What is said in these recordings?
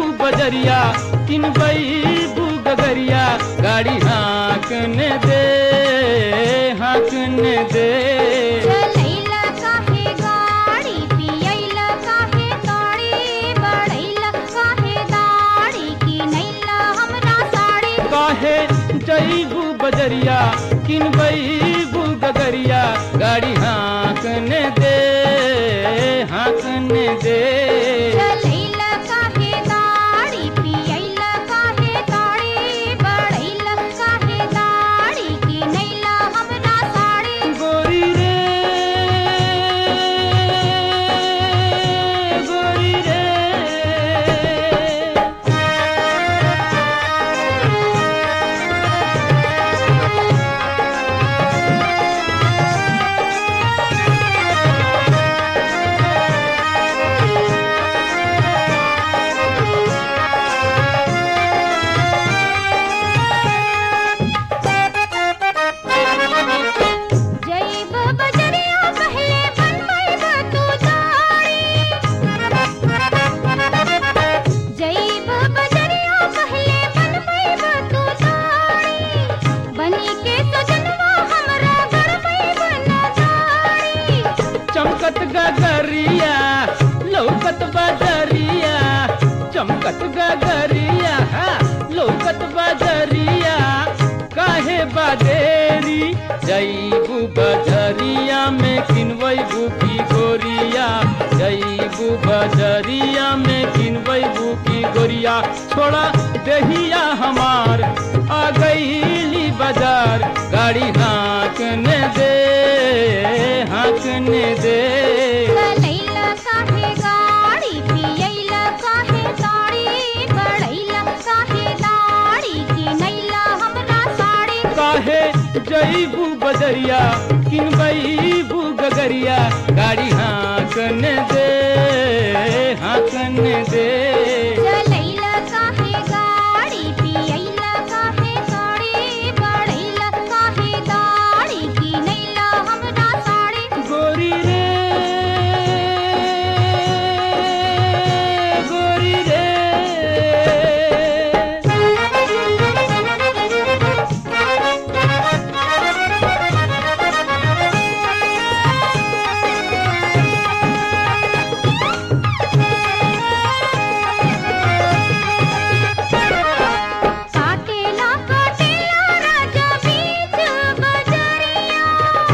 बजरिया किनबू गगरिया गाड़ी हाँकने दे हाँकने दे। चलैला काहे गाड़ी पियैला काहे ताड़ी बढ़ैला काहे दाढ़ी किनैला हमरा साड़ी। काहे जईबू बजरिया किनबू गगरिया गाड़ी हाँकने दे हाँकने दे। चलैला काहे गाड़ी पियैला काहे ताड़ी बढ़ैला काहे दाढ़ी किनैला हमरा साड़ी। गोरी रे गोरी रे जैब बजरिया पहले बनबैब तू दाढ़ी। जैब बजरिया पहले बनबैब तू दाढ़ी बनी के सजनवा हमरा गरबैब न दाढ़ी। चमकत गगरिया लौकत बजरिया चमकत गगरिया लौकत बजरिया काहे बदेरी जईबू बजरिया में किनबू की गोरिया जईबू बजरिया में किनबू की गोरिया। छोड़ा देहिया हमार आ गईली बाजार गाड़ी हाँकने दे हाँकने दे। चलैला काहे गाड़ी पियैला काहे ताड़ी बढ़ैला काहे दाढ़ी किनैला हमरा साड़ी। काहे जईबू बजरिया किनबू गगरिया गाड़ी हाँकने दे हाँकने दे। चलैला काहे गाड़ी पियैला काहे ताड़ी बढ़ैला काहे दाढ़ी किनैला हमरा साड़ी। गोरी रे गोरी रे काटेला काटेला राजा बीच बजरिया।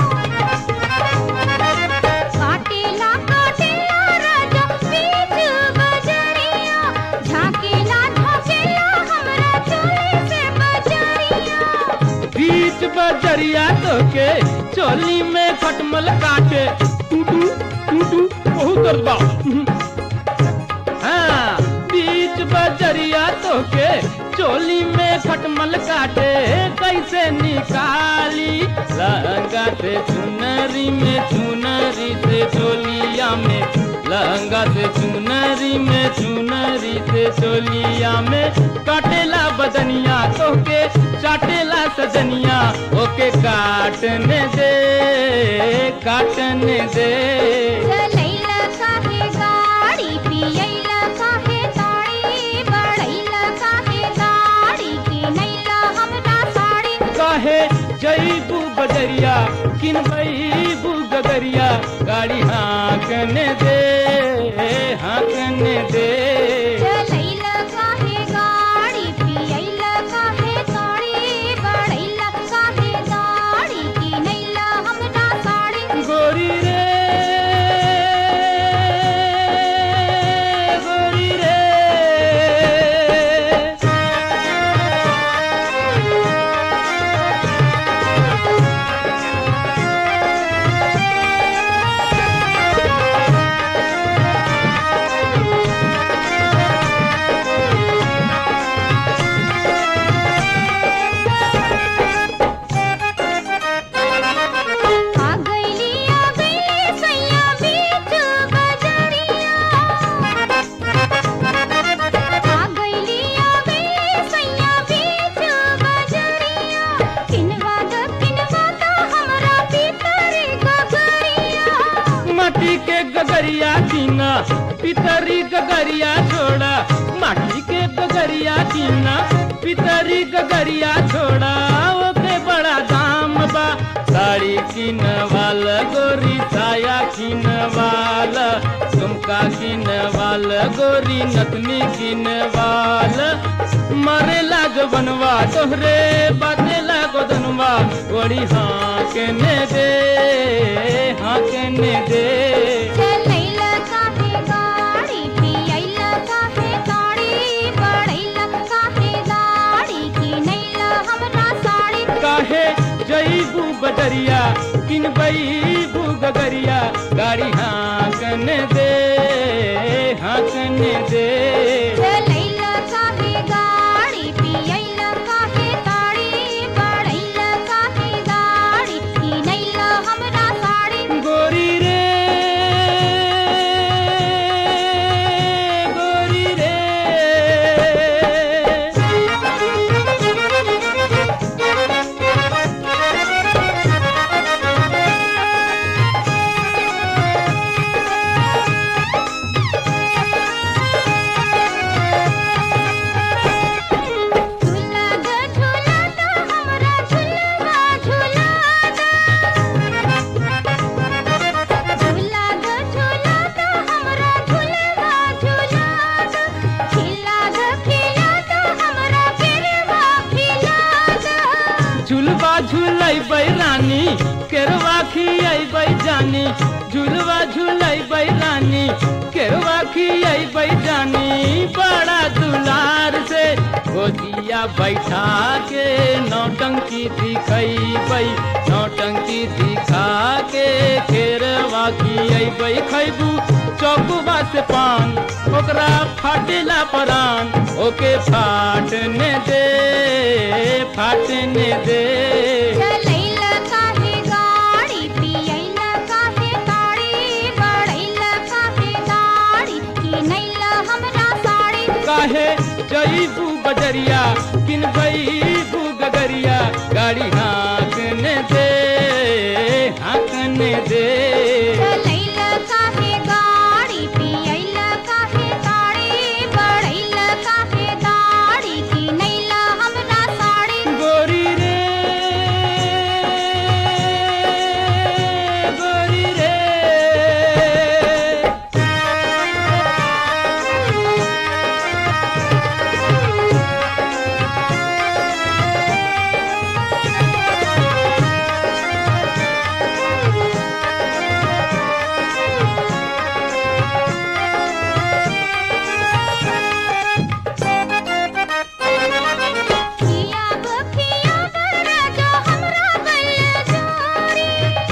काटेला काटेला राजा बीच बजरिया झाकेला झाकेला हमरा चोली से बजरिया। बीच बजरिया तोके चोली में खटमल काटे टूटू टूटू बहुत दर्द बा। हाँ बीच बजरिया तोके चोली में खटमल काटे कैसे निकाली लहंगा से चुनरी में चुनरी से चोलिया में लहंगा से चुनरी में चुनरी से चोलिया में काटेला बदनिया तोके चाटेला सजनिया ओके काटने दे काटने दे। चलैला काहे गाड़ी पियैला काहे ताड़ी बढ़ैला काहे दाढ़ी किनैला हमरा साड़ी। काहे जईबू बजरिया किनबू गगरिया गाड़ी हाँकने दे हाँकने दे। चलैला काहे गाड़ी पियैला काहे ताड़ी बढ़ैला काहे दाढ़ी किनैला हमरा साड़ी। गोरी रे गोरी रे गगरिया दीना पितरी गगरिया छोड़ा माटी कीना पितरी गगरिया छोड़ा ओके बड़ा दाम बा साड़ी किनवाल गोरी साया किनवाल झुमका किनवाल गोरी नथनी किनवाल मरे लाग बनवा तोहरे बाते लागो धनवा गोरी हाँ केने दे हाँ केने दे चलैला काहे गाड़ी पियैला काहे ताड़ी बढ़ैला काहे दाढ़ी किनैला हमरा साड़ी काहे जईबू बजरिया किनबईबू गगरिया गाड़ी हाँकन दे हाँकन दे चलैला काहे गाड़ी पियैला काहे ताड़ी बढ़ैला काहे दाढ़ी किनैला हमरा साड़ी गोरी रे गोरी रे झूला ग झूला द हमरा झूलवा झूला द झूला ग झूला द हमरा झूलवा झूला द खिला ग खिला द हमरा केरवा खिला द झुलवा झुलैबै रानी केरवा खियैबै जानी झुलवा झुलैबै रानी केरवा खियैबै जानी बड़ा दुलार से गोदिया बैठा के नौटंकी दिखैबै नौटंकी दिखा के केरवा खियैबै खैबू चौकुबा से पान ओकरा फाटेला परान ओके फाटने दे फाटने दे चलैला काहे गाड़ी पियैला काहे ताड़ी बढ़ैला काहे दाढ़ी किनैला हमरा साड़ी काहे जईबू बजरिया किनबईबू गगरिया गाड़ी हाँकने दे हाँकने दे चलैला काहे गाड़ी पियैला काहे ताड़ी बढ़ैला काहे दाढ़ी किनैला हमरा साड़ी गोरी रे गोरी रे खिया ब राजा हमरा गल जोरी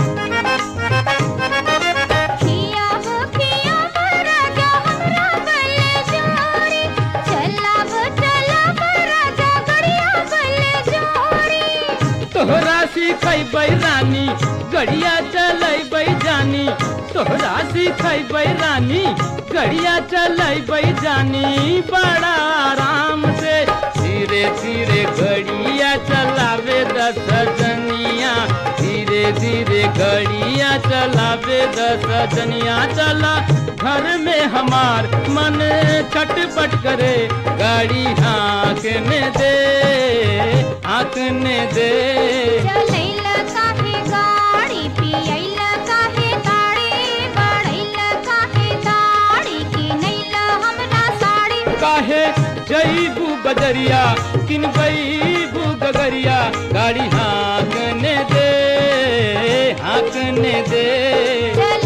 खिया ब राजा हमरा गल जोरी चला ब राजा गड़िया गल जोरी तोहरा सिखैबै रानी गड़िया चलैबै जानी तोहरा सिखैबै रानी गड़िया चलैबै जानी बड़ा आराम से धीरे धीरे गड़िया चलावे दस जनिया धीरे धीरे गड़िया चलावे दस जनिया चला घर में हमार मन छटपट करे गाड़ी हाँकने दे हाँकने दे चलैला काहे गाड़ी पियैला काहे ताड़ी बढ़ैला काहे दाढ़ी किनैला हमरा साड़ी काहे जईबू बजरिया किनबईबू गगरिया गाड़ी हाँकने दे हाँकने दे